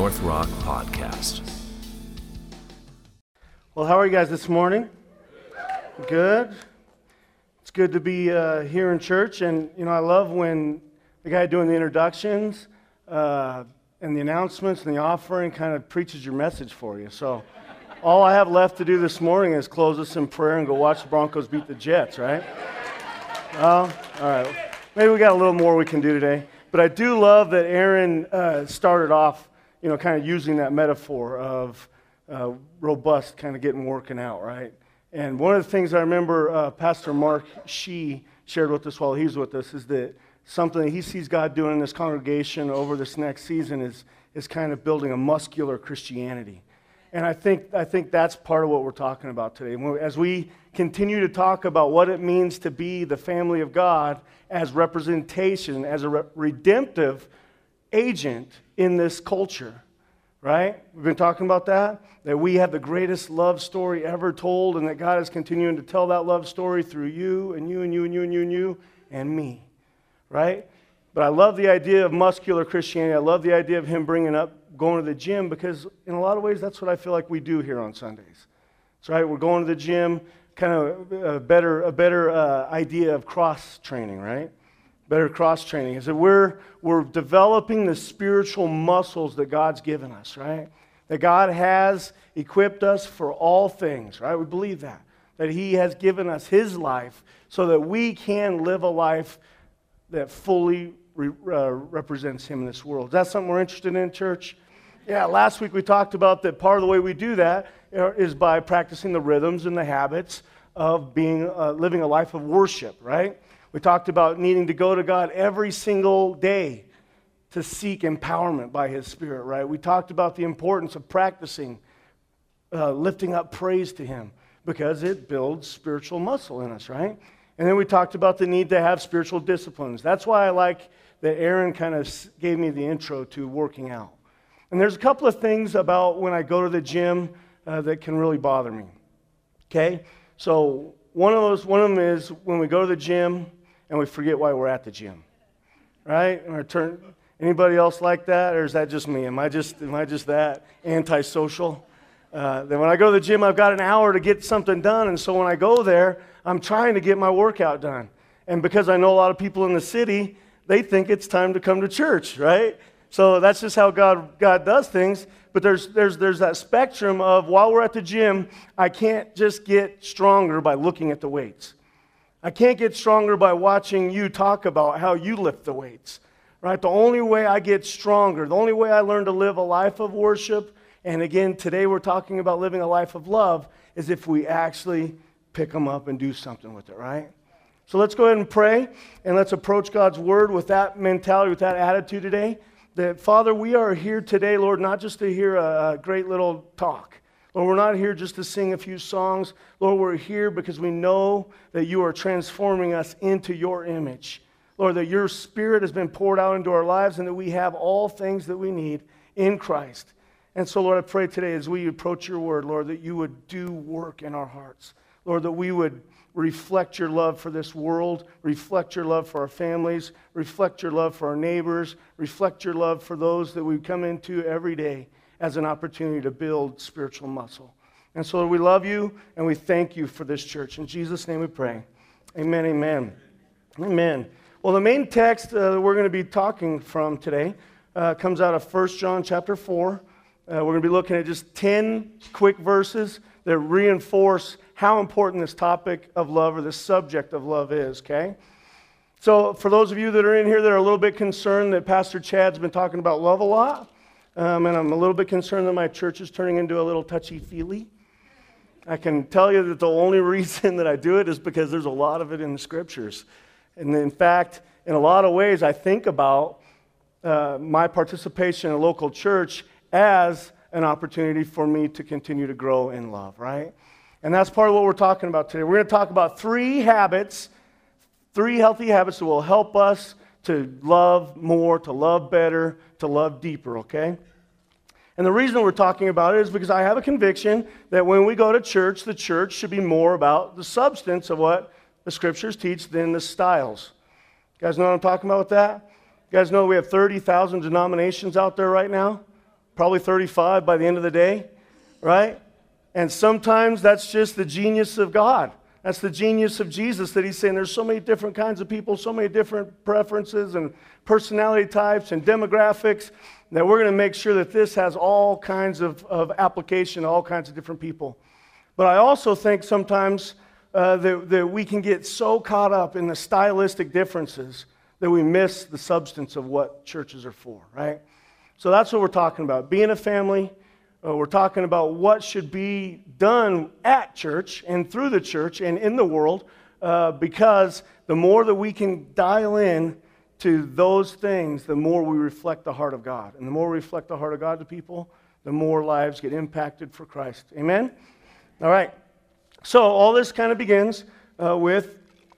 North Rock Podcast. Well, how are you guys this morning? Good. It's good to be here in church, and I love when the guy doing the introductions and the announcements and the offering kind of preaches your message for you. So all I have left to do this morning is close us in prayer and go watch the Broncos beat the Jets, right? All right. Maybe we got a little more we can do today. But I do love that Aaron started off, kind of using that metaphor of robust, kind of getting working out, right? And one of the things I remember Pastor Mark Shee shared with us while he was with us is that something that he sees God doing in this congregation over this next season is kind of building a muscular Christianity. And I think that's part of what we're talking about today. As we continue to talk about what it means to be the family of God as representation, as a redemptive agent in this culture, right? We've been talking about that we have the greatest love story ever told, and that God is continuing to tell that love story through you and you and you and you and you and you and me, right? But I love the idea of muscular Christianity. I love the idea of him bringing up going to the gym, because in a lot of ways that's what I feel like we do here on Sundays. That's right. We're going to the gym, kind of a better idea of cross training, right? Better cross training is that we're developing the spiritual muscles that God's given us, right? That God has equipped us for all things, right? We believe that He has given us His life so that we can live a life that fully represents Him in this world. Is that something we're interested in, church? Yeah, last week we talked about that part of the way we do that is by practicing the rhythms and the habits of living a life of worship, right? We talked about needing to go to God every single day to seek empowerment by His Spirit, right? We talked about the importance of practicing lifting up praise to Him because it builds spiritual muscle in us, right? And then we talked about the need to have spiritual disciplines. That's why I like that Aaron kind of gave me the intro to working out. And there's a couple of things about when I go to the gym that can really bother me, okay? So one of them is when we go to the gym and we forget why we're at the gym, right? Anybody else like that, or is that just me? Am I just that antisocial? Then when I go to the gym, I've got an hour to get something done, and so when I go there, I'm trying to get my workout done. And because I know a lot of people in the city, they think it's time to come to church, right? So that's just how God does things. But there's that spectrum of while we're at the gym, I can't just get stronger by looking at the weights. I can't get stronger by watching you talk about how you lift the weights, right? The only way I get stronger, the only way I learn to live a life of worship, and again, today we're talking about living a life of love, is if we actually pick them up and do something with it, right? So let's go ahead and pray, and let's approach God's Word with that mentality, with that attitude today. That, Father, we are here today, Lord, not just to hear a great little talk. Lord, we're not here just to sing a few songs. Lord, we're here because we know that you are transforming us into your image. Lord, that your Spirit has been poured out into our lives and that we have all things that we need in Christ. And so, Lord, I pray today as we approach your word, Lord, that you would do work in our hearts. Lord, that we would reflect your love for this world, reflect your love for our families, reflect your love for our neighbors, reflect your love for those that we come into every day as an opportunity to build spiritual muscle. And so, Lord, we love you and we thank you for this church. In Jesus' name we pray. Amen, amen. Amen. Well, the main text that we're going to be talking from today comes out of 1 John chapter 4. We're going to be looking at just 10 quick verses that reinforce how important this topic of love, or this subject of love is, okay? So for those of you that are in here that are a little bit concerned that Pastor Chad's been talking about love a lot, and I'm a little bit concerned that my church is turning into a little touchy-feely, I can tell you that the only reason that I do it is because there's a lot of it in the Scriptures. And in fact, in a lot of ways, I think about my participation in a local church as an opportunity for me to continue to grow in love, right? And that's part of what we're talking about today. We're going to talk about 3 habits, 3 healthy habits that will help us to love more, to love better, to love deeper, okay? And the reason we're talking about it is because I have a conviction that when we go to church, the church should be more about the substance of what the Scriptures teach than the styles. You guys know what I'm talking about with that? You guys know we have 30,000 denominations out there right now? probably 35 by the end of the day, right? And sometimes that's just the genius of God. That's the genius of Jesus, that he's saying there's so many different kinds of people, so many different preferences and personality types and demographics, that we're going to make sure that this has all kinds of application to all kinds of different people. But I also think sometimes that we can get so caught up in the stylistic differences that we miss the substance of what churches are for, right? So that's what we're talking about. Being a family, we're talking about what should be done at church and through the church and in the world, because the more that we can dial in to those things, the more we reflect the heart of God. And the more we reflect the heart of God to people, the more lives get impacted for Christ. Amen? All right. So all this kind of begins with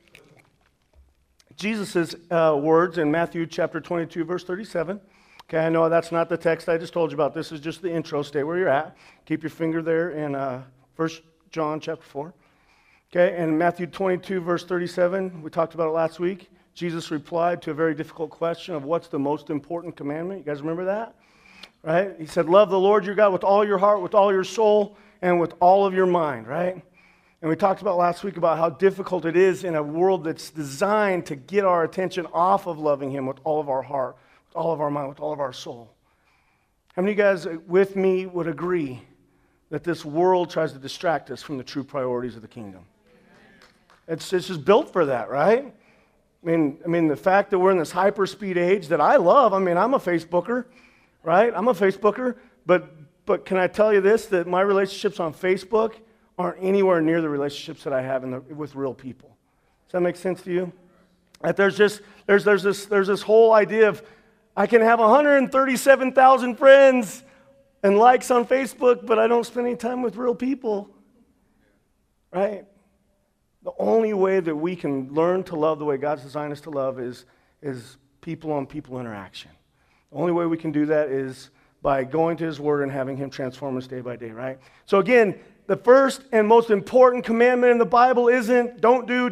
Jesus' words in Matthew chapter 22, verse 37. Okay, I know that's not the text I just told you about. This is just the intro. Stay where you're at. Keep your finger there in 1 John chapter 4. Okay, and Matthew 22, verse 37, we talked about it last week. Jesus replied to a very difficult question of what's the most important commandment. You guys remember that? Right? He said, love the Lord your God with all your heart, with all your soul, and with all of your mind, right? And we talked about last week about how difficult it is in a world that's designed to get our attention off of loving him with all of our heart, with all of our mind, with all of our soul. How many of you guys with me would agree that this world tries to distract us from the true priorities of the kingdom? It's just built for that, right? I mean, the fact that we're in this hyper-speed age that I love, I'm a Facebooker, right? I'm a Facebooker, but can I tell you this, that my relationships on Facebook aren't anywhere near the relationships that I have with real people. Does that make sense to you? That there's this whole idea of I can have 137,000 friends and likes on Facebook, but I don't spend any time with real people, right? The only way that we can learn to love the way God's designed us to love is people-on-people interaction. The only way we can do that is by going to his word and having him transform us day by day, right? So again, the first and most important commandment in the Bible isn't don't do.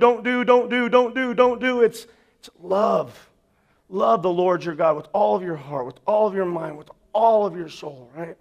It's love. Love the Lord your God with all of your heart, with all of your mind, with all of your soul, right?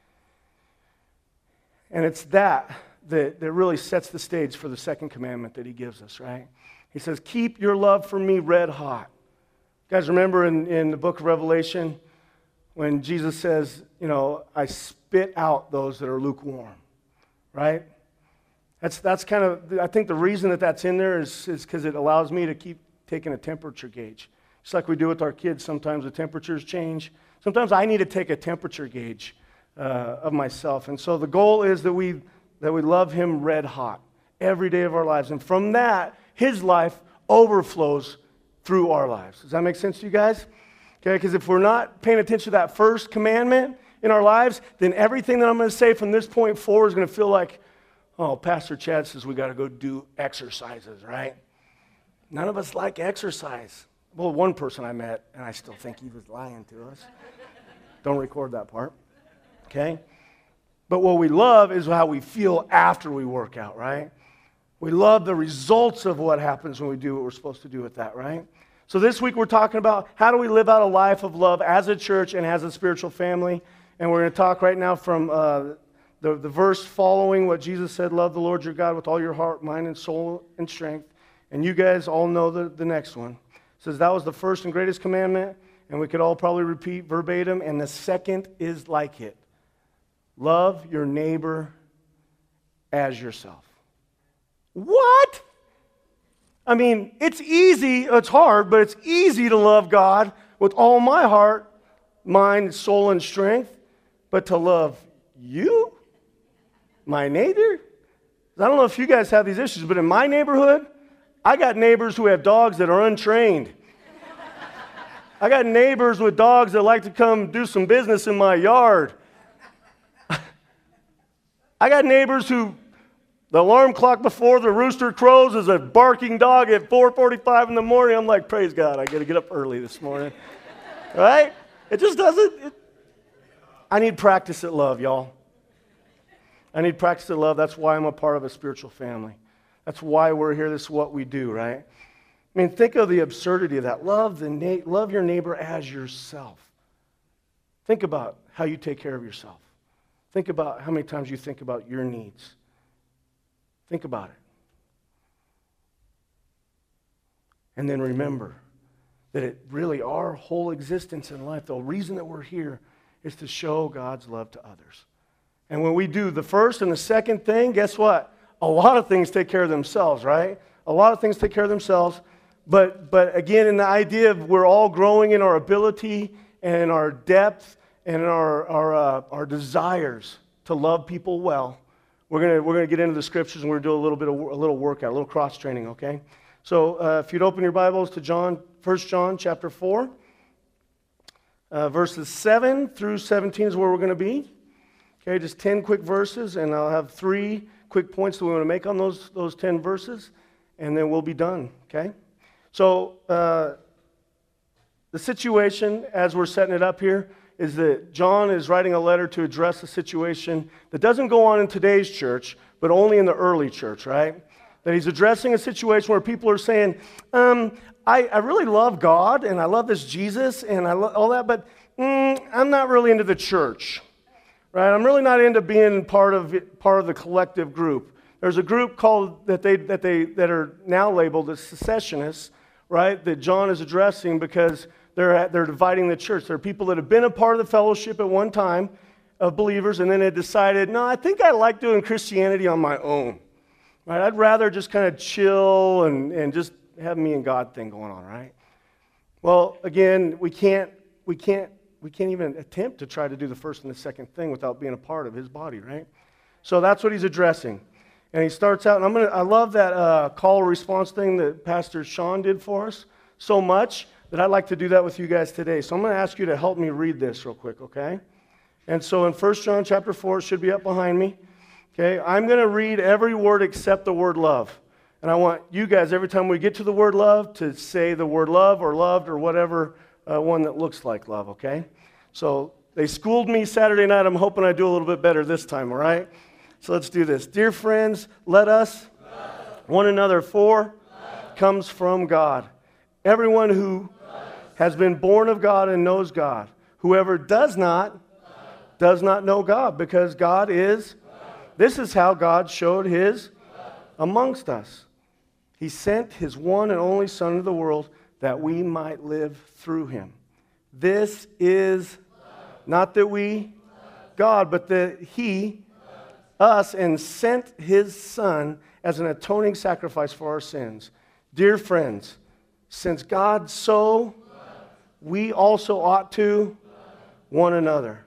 And it's that really sets the stage for the second commandment that he gives us, right? He says, keep your love for me red hot. You guys remember in the book of Revelation when Jesus says, I spit out those that are lukewarm, right? That's kind of, I think the reason that that's in there is because it allows me to keep taking a temperature gauge. Just like we do with our kids, sometimes the temperatures change. Sometimes I need to take a temperature gauge of myself. And so the goal is that we love him red hot every day of our lives. And from that, his life overflows through our lives. Does that make sense to you guys? Okay, because if we're not paying attention to that first commandment in our lives, then everything that I'm going to say from this point forward is going to feel like, oh, Pastor Chad says we got to go do exercises, right? None of us like exercise. Well, one person I met, and I still think he was lying to us. Don't record that part, okay? But what we love is how we feel after we work out, right? We love the results of what happens when we do what we're supposed to do with that, right? So this week we're talking about how do we live out a life of love as a church and as a spiritual family. And we're going to talk right now from the verse following what Jesus said, love the Lord your God with all your heart, mind, and soul, and strength. And you guys all know the next one. It says that was the first and greatest commandment, and we could all probably repeat verbatim, and the second is like it. Love your neighbor as yourself. What? It's easy, it's hard, but it's easy to love God with all my heart, mind, soul, and strength, but to love you, my neighbor? I don't know if you guys have these issues, but in my neighborhood, I got neighbors who have dogs that are untrained. I got neighbors with dogs that like to come do some business in my yard. I got neighbors who the alarm clock before the rooster crows is a barking dog at 4:45 in the morning. I'm like, praise God, I got to get up early this morning. Right? It just doesn't. I need practice at love, y'all. I need practice at love. That's why I'm a part of a spiritual family. That's why we're here. This is what we do, right? Think of the absurdity of that. Love your neighbor as yourself. Think about how you take care of yourself. Think about how many times you think about your needs. Think about it. And then remember that it really, our whole existence in life, the reason that we're here is to show God's love to others. And when we do the first and the second thing, guess what? A lot of things take care of themselves, right? A lot of things take care of themselves. But again, in the idea of we're all growing in our ability and in our depth and in our desires to love people well, we're gonna get into the scriptures and we're gonna do a little workout, a little cross training, okay? So if you'd open your Bibles to 1 John chapter 4, verses 7 through 17 is where we're going to be. Okay, just 10 quick verses, and I'll have 3 quick points that we want to make on those 10 verses, and then we'll be done, okay? So the situation, as we're setting it up here, is that John is writing a letter to address a situation that doesn't go on in today's church, but only in the early church, right? That he's addressing a situation where people are saying, I really love God, and I love this Jesus, and I love all that, but I'm not really into the church, right? I'm really not into being part of the collective group. There's a group called that are now labeled as secessionists, right? That John is addressing because they're dividing the church. There are people that have been a part of the fellowship at one time of believers, and then had decided, no, I think I like doing Christianity on my own. Right? I'd rather just kind of chill and just have me and God thing going on, right? Well, again, we can't even attempt to try to do the first and the second thing without being a part of his body, right? So that's what he's addressing. And he starts out, and I love that call response thing that Pastor Sean did for us so much that I'd like to do that with you guys today. So I'm going to ask you to help me read this real quick, okay? And so in 1 John chapter 4, it should be up behind me. Okay, I'm going to read every word except the word love. And I want you guys, every time we get to the word love, to say the word love or loved or whatever one that looks like love, okay? So they schooled me Saturday night. I'm hoping I do a little bit better this time, all right? So let's do this. Dear friends, let us one another for comes from God. Everyone who has been born of God and knows God. Whoever does not know God, because God is. This is how God showed his amongst us. He sent his one and only Son into the world that we might live through him. This is not that we, God, but that he, us, and sent his Son as an atoning sacrifice for our sins. Dear friends, since God so, we also ought to one another.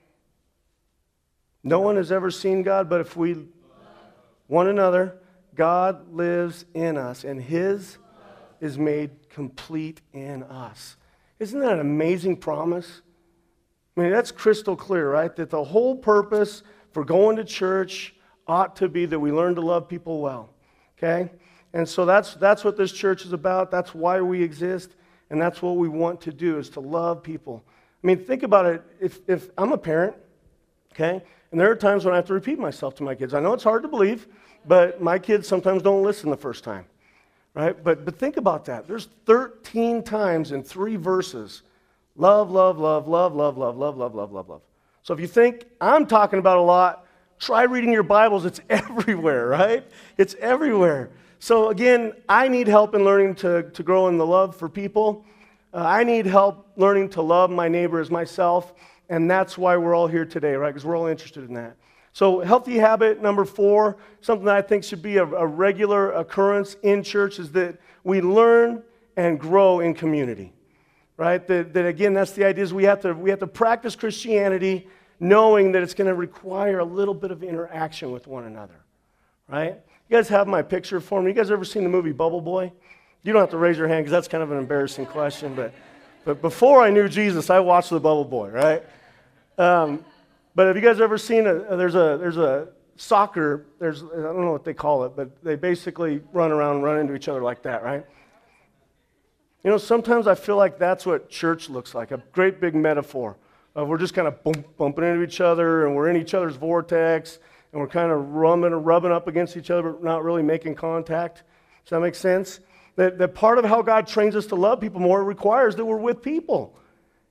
No one has ever seen God, but if we one another, God lives in us, and his is made complete in us. Isn't that an amazing promise? I mean, that's crystal clear, right? That the whole purpose for going to church ought to be that we learn to love people well, okay? And so that's what this church is about. That's why we exist, and that's what we want to do, is to love people. I mean, think about it. If I'm a parent, okay, and there are times when I have to repeat myself to my kids. I know it's hard to believe, but my kids sometimes don't listen the first time, right? But think about that. There's 13 times in 3 verses, love, love, love, love, love, love, love, love, love, love, love. So if you think I'm talking about a lot, try reading your Bibles. It's everywhere, right? It's everywhere. So again, I need help in learning to grow in the love for people. I need help learning to love my neighbor as myself. And that's why we're all here today, right? Because we're all interested in that. So healthy habit number 4, something that I think should be a regular occurrence in church, is that we learn and grow in community, right? That again, that's the idea, is we have to practice Christianity knowing that it's going to require a little bit of interaction with one another, right? You guys have my picture for me. You guys ever seen the movie Bubble Boy? You don't have to raise your hand because that's kind of an embarrassing question, but before I knew Jesus, I watched the Bubble Boy, right? But have you guys ever seen there's a soccer, I don't know what they call it, but they basically run into each other like that, right? You know, sometimes I feel like that's what church looks like, a great big metaphor of we're just kind of bumping into each other, and we're in each other's vortex, and we're kind of rubbing up against each other, but not really making contact. Does that make sense? That part of how God trains us to love people more requires that we're with people.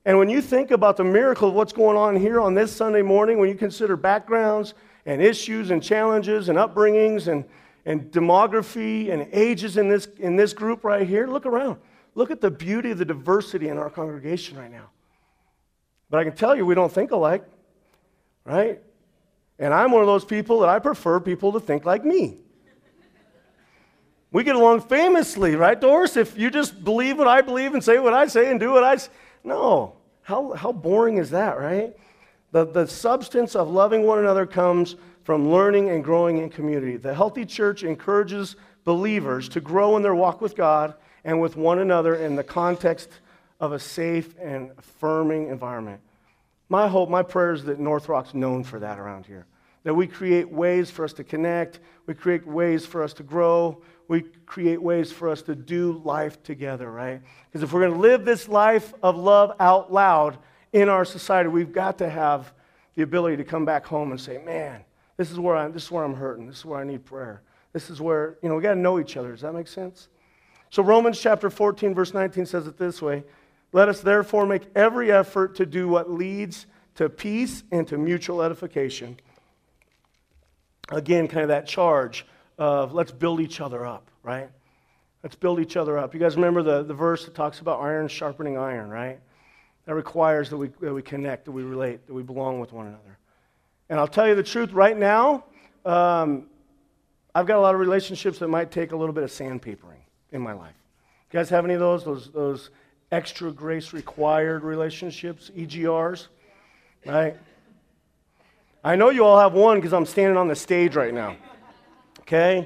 And when you think about the miracle of what's going on here on this Sunday morning, when you consider backgrounds and issues and challenges and upbringings and demography and ages in this group right here, look around. Look at the beauty of the diversity in our congregation right now. But I can tell you, we don't think alike, right? And I'm one of those people that I prefer people to think like me. We get along famously, right, Doris? If you just believe what I believe and say what I say and do what I say. No. How boring is that, right? The substance of loving one another comes from learning and growing in community. The healthy church encourages believers to grow in their walk with God and with one another in the context of a safe and affirming environment. My hope, my prayer is that North Rock's known for that around here. That we create ways for us to connect, we create ways for us to grow, we create ways for us to do life together, right? Because if we're going to live this life of love out loud in our society, we've got to have the ability to come back home and say, man, this is where I'm hurting. This is where I need prayer. This is where, we got to know each other. Does that make sense? So Romans chapter 14, verse 19 says it this way. Let us therefore make every effort to do what leads to peace and to mutual edification. Again, kind of that charge of let's build each other up, right? Let's build each other up. You guys remember the verse that talks about iron sharpening iron, right? That requires that we connect, that we relate, that we belong with one another. And I'll tell you the truth, right now, I've got a lot of relationships that might take a little bit of sandpapering in my life. You guys have any of those extra grace required relationships, EGRs, right? I know you all have one because I'm standing on the stage right now, okay?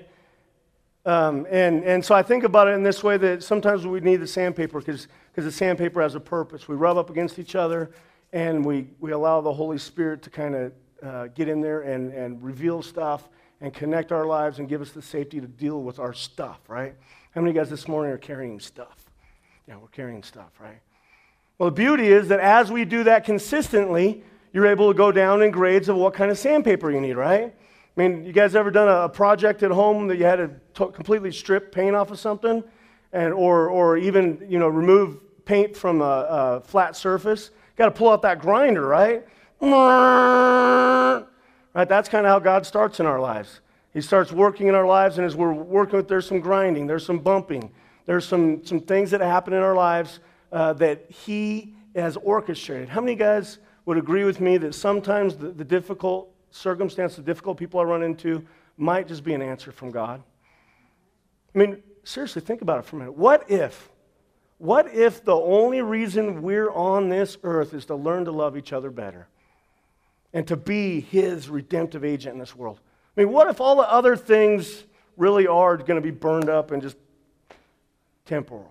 And so I think about it in this way that sometimes we need the sandpaper because the sandpaper has a purpose. We rub up against each other and we allow the Holy Spirit to kind of get in there and reveal stuff and connect our lives and give us the safety to deal with our stuff, right? How many of you guys this morning are carrying stuff? Yeah, we're carrying stuff, right? Well, the beauty is that as we do that consistently, you're able to go down in grades of what kind of sandpaper you need, right? I mean, you guys ever done a project at home that you had to completely strip paint off of something, or even remove paint from a flat surface? Got to pull out that grinder, right? Right. That's kind of how God starts in our lives. He starts working in our lives, and as we're working with, there's some grinding, there's some bumping, there's some things that happen in our lives that He has orchestrated. How many guys would agree with me that sometimes the difficult circumstance, the difficult people I run into might just be an answer from God? I mean, seriously, think about it for a minute. What if the only reason we're on this earth is to learn to love each other better and to be His redemptive agent in this world? I mean, what if all the other things really are going to be burned up and just temporal?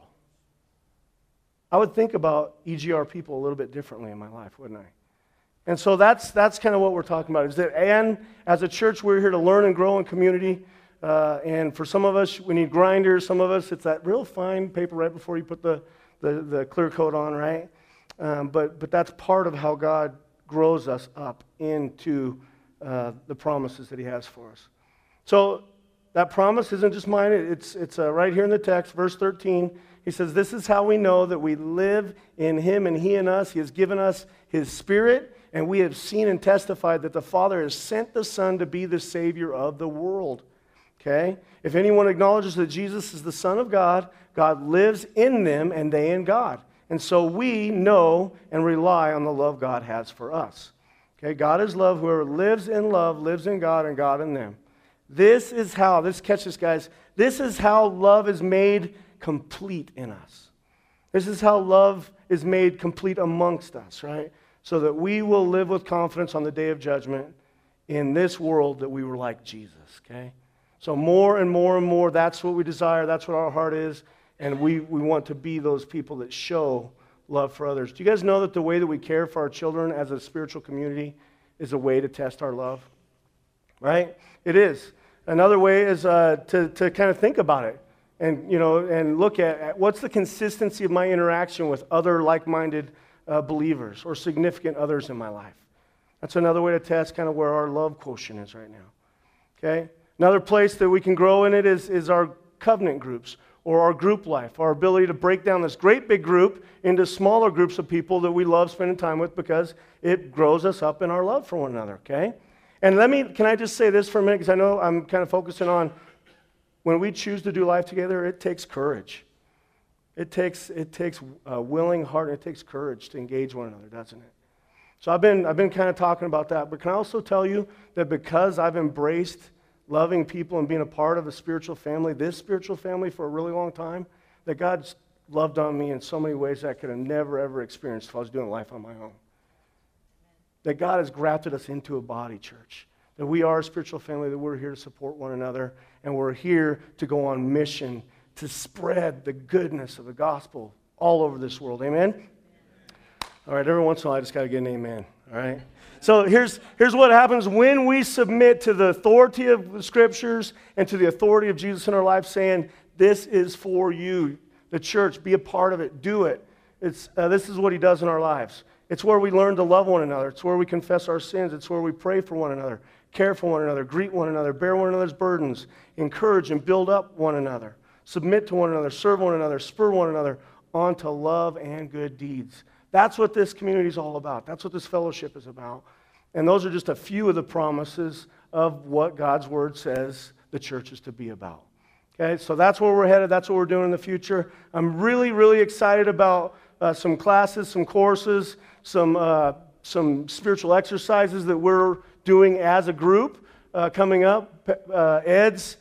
I would think about EGR people a little bit differently in my life, wouldn't I? And so that's kind of what we're talking about. Is that, and as a church, we're here to learn and grow in community. And for some of us, we need grinders. Some of us, it's that real fine paper right before you put the clear coat on, right? But that's part of how God grows us up into the promises that He has for us. So that promise isn't just mine. It's right here in the text, verse 13. He says, this is how we know that we live in Him and He in us. He has given us His Spirit. And we have seen and testified that the Father has sent the Son to be the Savior of the world. Okay? If anyone acknowledges that Jesus is the Son of God, God lives in them and they in God. And so we know and rely on the love God has for us. Okay? God is love. Whoever lives in love lives in God and God in them. This is how, catch this, guys. This is how love is made complete in us. This is how love is made complete amongst us, right? So that we will live with confidence on the day of judgment in this world that we were like Jesus, okay? So more and more and more, that's what we desire, that's what our heart is, and we want to be those people that show love for others. Do you guys know that the way that we care for our children as a spiritual community is a way to test our love? Right? It is. Another way is to kind of think about it and look at what's the consistency of my interaction with other like-minded believers or significant others in my life. That's another way to test kind of where our love quotient is right now. Okay? Another place that we can grow in it is our covenant groups or our group life, our ability to break down this great big group into smaller groups of people that we love spending time with because it grows us up in our love for one another, okay? And can I just say this for a minute, because I know I'm kind of focusing on when we choose to do life together, it takes courage. It takes a willing heart, and it takes courage to engage one another, doesn't it? So I've been kind of talking about that, but can I also tell you that because I've embraced loving people and being a part of a spiritual family, this spiritual family for a really long time, that God's loved on me in so many ways that I could have never, ever experienced if I was doing life on my own. That God has grafted us into a body, church. That we are a spiritual family, that we're here to support one another, and we're here to go on mission to spread the goodness of the gospel all over this world. Amen? All right, every once in a while I just got to get an amen. All right? So here's what happens when we submit to the authority of the Scriptures and to the authority of Jesus in our life, saying, this is for you, the church, be a part of it, do it. This is what he does in our lives. It's where we learn to love one another. It's where we confess our sins. It's where we pray for one another, care for one another, greet one another, bear one another's burdens, encourage and build up one another, submit to one another, serve one another, spur one another on to love and good deeds. That's what this community is all about. That's what this fellowship is about. And those are just a few of the promises of what God's Word says the church is to be about. Okay, so that's where we're headed. That's what we're doing in the future. I'm really, really excited about some classes, some courses, some spiritual exercises that we're doing as a group coming up. Ed's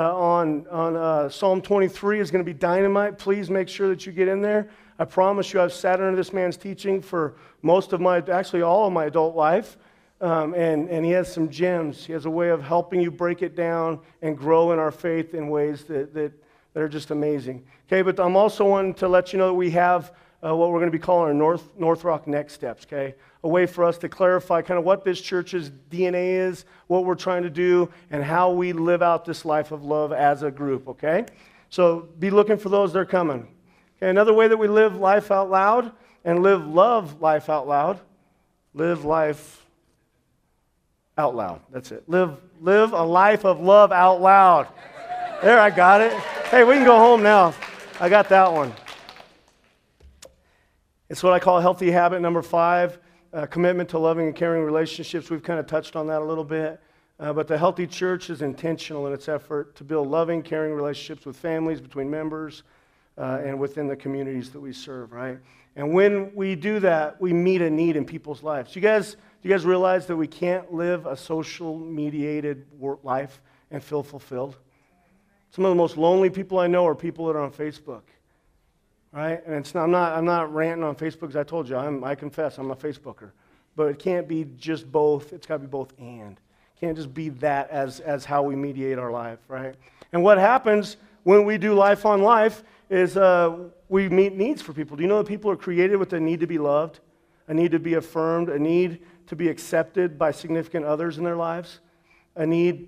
on Psalm 23 is going to be dynamite. Please make sure that you get in there. I promise you I've sat under this man's teaching for actually all of my adult life. And he has some gems. He has a way of helping you break it down and grow in our faith in ways that are just amazing. Okay, but I'm also wanting to let you know that we have what we're going to be calling our North Rock Next Steps, okay? A way for us to clarify kind of what this church's DNA is, what we're trying to do, and how we live out this life of love as a group, okay? So be looking for those. They're coming. Okay, another way that we live life out loud and love life out loud. Live life out loud. That's it. Live a life of love out loud. There, I got it. Hey, we can go home now. I got that one. It's what I call healthy habit number 5, commitment to loving and caring relationships. We've kind of touched on that a little bit. But the healthy church is intentional in its effort to build loving, caring relationships with families, between members, and within the communities that we serve, right? And when we do that, we meet a need in people's lives. Do you guys realize that we can't live a social mediated life and feel fulfilled? Some of the most lonely people I know are people that are on Facebook. Right? And I'm not ranting on Facebook because I told you, I confess, I'm a Facebooker. But it can't be just both. It's got to be both and. It can't just be that as how we mediate our life, right? And what happens when we do life on life is we meet needs for people. Do you know that people are created with a need to be loved, a need to be affirmed, a need to be accepted by significant others in their lives, a need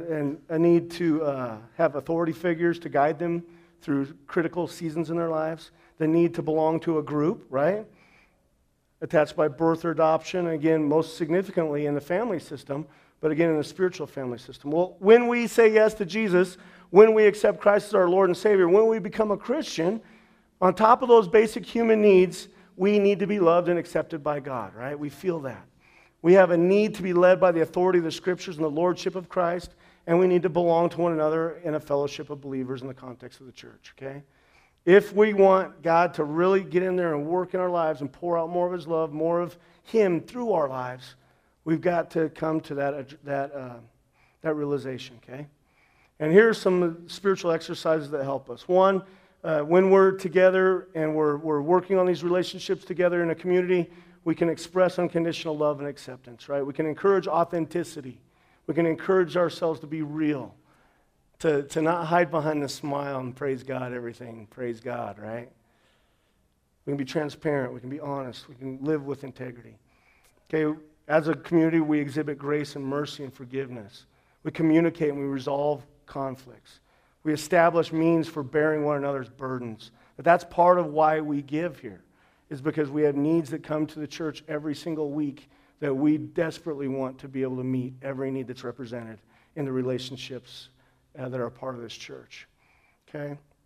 to have authority figures to guide them through critical seasons in their lives, the need to belong to a group, right? Attached by birth or adoption, again, most significantly in the family system, but again in the spiritual family system. Well, when we say yes to Jesus, when we accept Christ as our Lord and Savior, when we become a Christian, on top of those basic human needs, we need to be loved and accepted by God, right? We feel that. We have a need to be led by the authority of the Scriptures and the Lordship of Christ, and we need to belong to one another in a fellowship of believers in the context of the church, okay? If we want God to really get in there and work in our lives and pour out more of His love, more of Him through our lives, we've got to come to that realization, okay? And here are some spiritual exercises that help us. One, when we're together and we're working on these relationships together in a community, we can express unconditional love and acceptance, right? We can encourage authenticity. We can encourage ourselves to be real, to not hide behind the smile and praise God, everything, praise God, right? We can be transparent. We can be honest. We can live with integrity. Okay, as a community, we exhibit grace and mercy and forgiveness. We communicate and we resolve conflicts. We establish means for bearing one another's burdens. But that's part of why we give here, is because we have needs that come to the church every single week that we desperately want to be able to meet every need that's represented in the relationships that are a part of this church. Okay?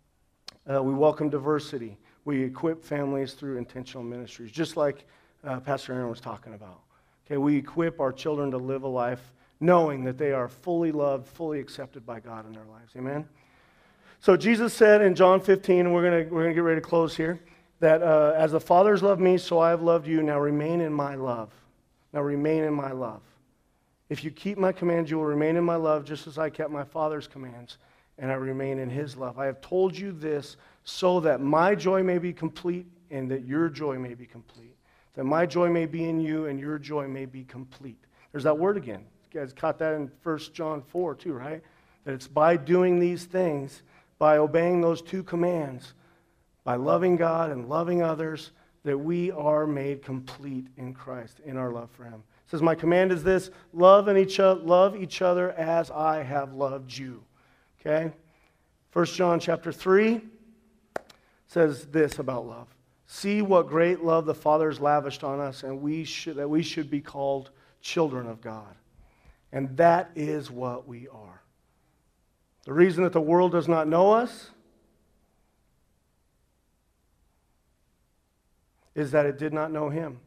We welcome diversity. We equip families through intentional ministries, just like Pastor Aaron was talking about. Okay, we equip our children to live a life knowing that they are fully loved, fully accepted by God in their lives. Amen? So Jesus said in John 15, and we're gonna get ready to close here, that as the Father has loved me, so I have loved you. Now remain in my love. Now remain in my love. If you keep my commands, you will remain in my love, just as I kept my Father's commands, and I remain in his love. I have told you this so that my joy may be complete and that your joy may be complete. That my joy may be in you and your joy may be complete. There's that word again. You guys caught that in 1 John 4 too, right? That it's by doing these things, by obeying those two commands, by loving God and loving others, that we are made complete in Christ, in our love for him. It says, my command is this, love each other as I have loved you. Okay? 1 John chapter 3 says this about love. See what great love the Father has lavished on us, and that we should be called children of God. And that is what we are. The reason that the world does not know us is that it did not know him.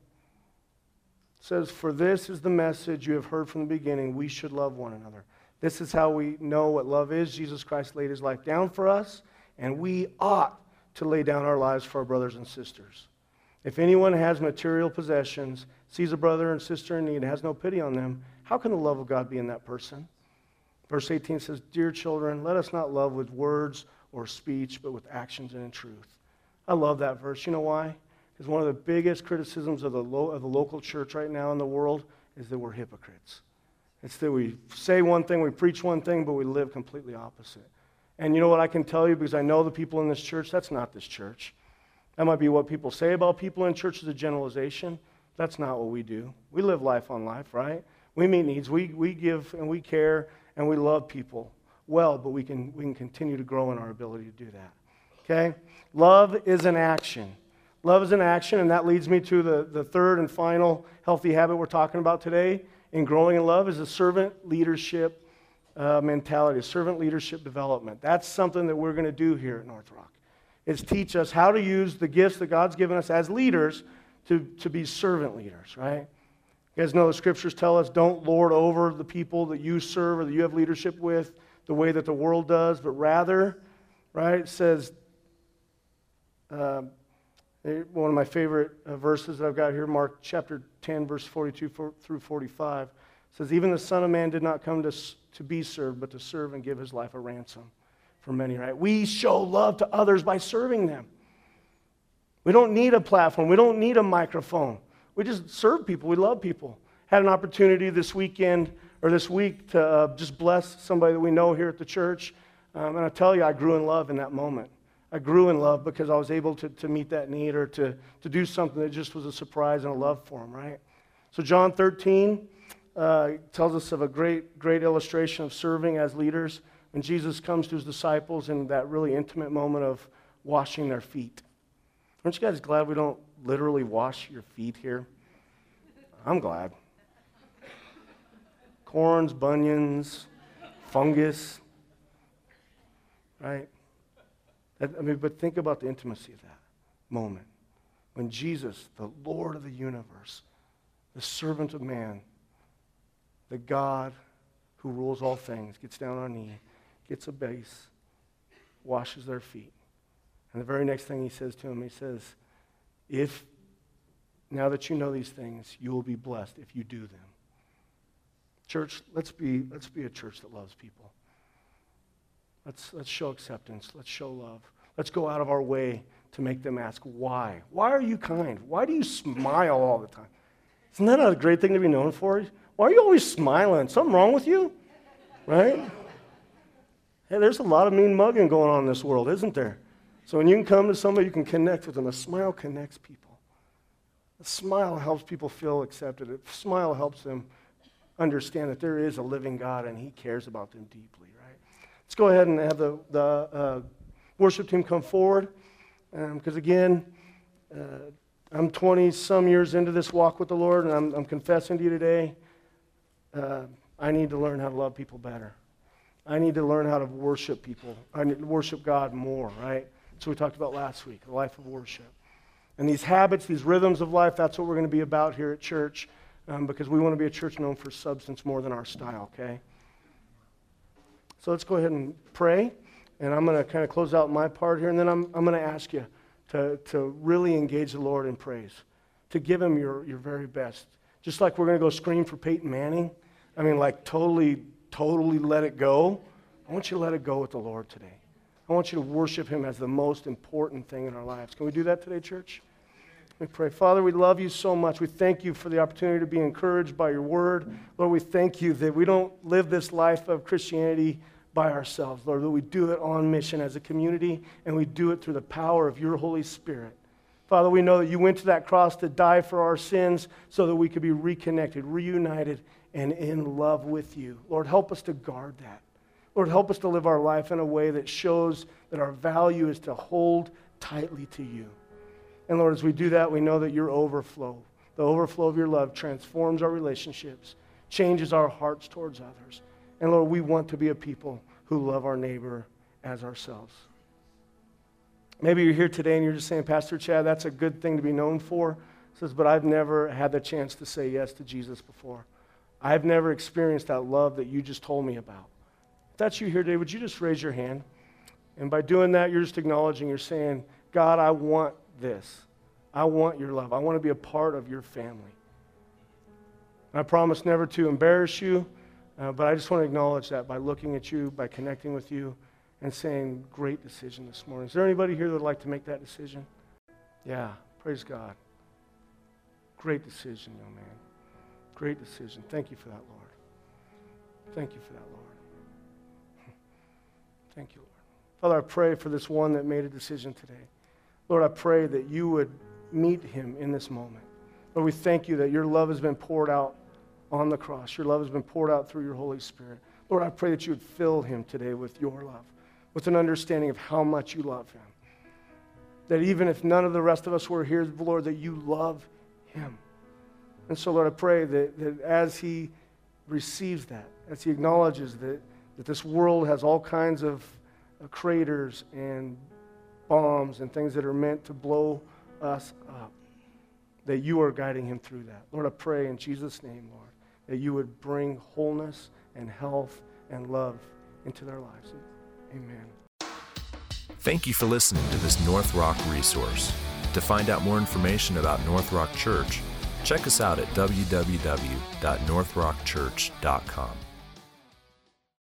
It says, for this is the message you have heard from the beginning, we should love one another. This is how we know what love is. Jesus Christ laid his life down for us, and we ought to lay down our lives for our brothers and sisters. If anyone has material possessions, sees a brother and sister in need, and has no pity on them, how can the love of God be in that person? Verse 18 says, dear children, let us not love with words or speech, but with actions and in truth. I love that verse. You know why? Because one of the biggest criticisms of the local church right now in the world is that we're hypocrites. It's that we say one thing, we preach one thing, but we live completely opposite. And you know what I can tell you, because I know the people in this church, that's not this church. That might be what people say about people in church as a generalization. That's not what we do. We live life on life, right? We meet needs, we give and we care and we love people well, but we can continue to grow in our ability to do that. Okay? Love is an action. Love is an action, and that leads me to the third and final healthy habit we're talking about today in growing in love is a servant leadership mentality, a servant leadership development. That's something that we're going to do here at North Rock, is teach us how to use the gifts that God's given us as leaders to be servant leaders, right? You guys know the scriptures tell us don't lord over the people that you serve or that you have leadership with the way that the world does, but rather, right, it says, one of my favorite verses that I've got here, Mark chapter 10, verse 42 through 45, says, even the Son of Man did not come to be served, but to serve and give his life a ransom for many, right? We show love to others by serving them. We don't need a platform. We don't need a microphone. We just serve people. We love people. Had an opportunity this weekend or this week to just bless somebody that we know here at the church. And I tell you, I grew in love in that moment. I grew in love because I was able to meet that need or to do something that just was a surprise and a love for him, right? So John 13 tells us of a great illustration of serving as leaders when Jesus comes to his disciples in that really intimate moment of washing their feet. Aren't you guys glad we don't literally wash your feet here? I'm glad. Corns, bunions, fungus, right? But think about the intimacy of that moment. When Jesus, the Lord of the universe, the servant of man, the God who rules all things, gets down on a knee, gets a base, washes their feet. And the very next thing he says to him, he says, if now that you know these things, you will be blessed if you do them. Church, let's be a church that loves people. Let's show acceptance. Let's show love. Let's go out of our way to make them ask, why? Why are you kind? Why do you smile all the time? Isn't that a great thing to be known for? Why are you always smiling? Something wrong with you? Right? Hey, there's a lot of mean mugging going on in this world, isn't there? So when you can come to somebody, you can connect with them. A smile connects people. A smile helps people feel accepted. A smile helps them understand that there is a living God and he cares about them deeply, right? Let's go ahead and have the worship team come forward. Because again, I'm 20-some years into this walk with the Lord, and I'm confessing to you today, I need to learn how to love people better. I need to learn how to worship people. I need to worship God more, right? That's what we talked about last week, a life of worship. And these habits, these rhythms of life, that's what we're going to be about here at church, because we want to be a church known for substance more than our style, okay? So let's go ahead and pray, and I'm going to kind of close out my part here, and then I'm going to ask you to really engage the Lord in praise, to give him your very best. Just like we're going to go scream for Peyton Manning, I mean, like totally let it go. I want you to let it go with the Lord today. I want you to worship him as the most important thing in our lives. Can we do that today, church? We pray. Father, we love you so much. We thank you for the opportunity to be encouraged by your word. Lord, we thank you that we don't live this life of Christianity by ourselves, Lord, that we do it on mission as a community, and we do it through the power of your Holy Spirit. Father, we know that you went to that cross to die for our sins so that we could be reconnected, reunited, and in love with you. Lord, help us to guard that. Lord, help us to live our life in a way that shows that our value is to hold tightly to you. And Lord, as we do that, we know that your overflow, the overflow of your love, transforms our relationships, changes our hearts towards others. And Lord, we want to be a people who love our neighbor as ourselves. Maybe you're here today and you're just saying, Pastor Chad, that's a good thing to be known for. He says, but I've never had the chance to say yes to Jesus before. I've never experienced that love that you just told me about. If that's you here today, would you just raise your hand? And by doing that, you're just acknowledging, you're saying, God, I want this. I want your love. I want to be a part of your family. I promise never to embarrass you, but I just want to acknowledge that by looking at you, by connecting with you, and saying, great decision this morning. Is there anybody here that would like to make that decision? Yeah, praise God. Great decision, young man. Great decision. Thank you for that, Lord. Thank you for that, Lord. Thank you, Lord. Father, I pray for this one that made a decision today. Lord, I pray that you would meet him in this moment. Lord, we thank you that your love has been poured out on the cross. Your love has been poured out through your Holy Spirit. Lord, I pray that you would fill him today with your love, with an understanding of how much you love him. That even if none of the rest of us were here, Lord, that you love him. And so, Lord, I pray that as he receives that, as he acknowledges that this world has all kinds of craters and bombs and things that are meant to blow us up, that you are guiding him through that. Lord, I pray in Jesus' name, Lord, that you would bring wholeness and health and love into their lives. Amen. Thank you for listening to this North Rock resource. To find out more information about North Rock Church, check us out at www.northrockchurch.com.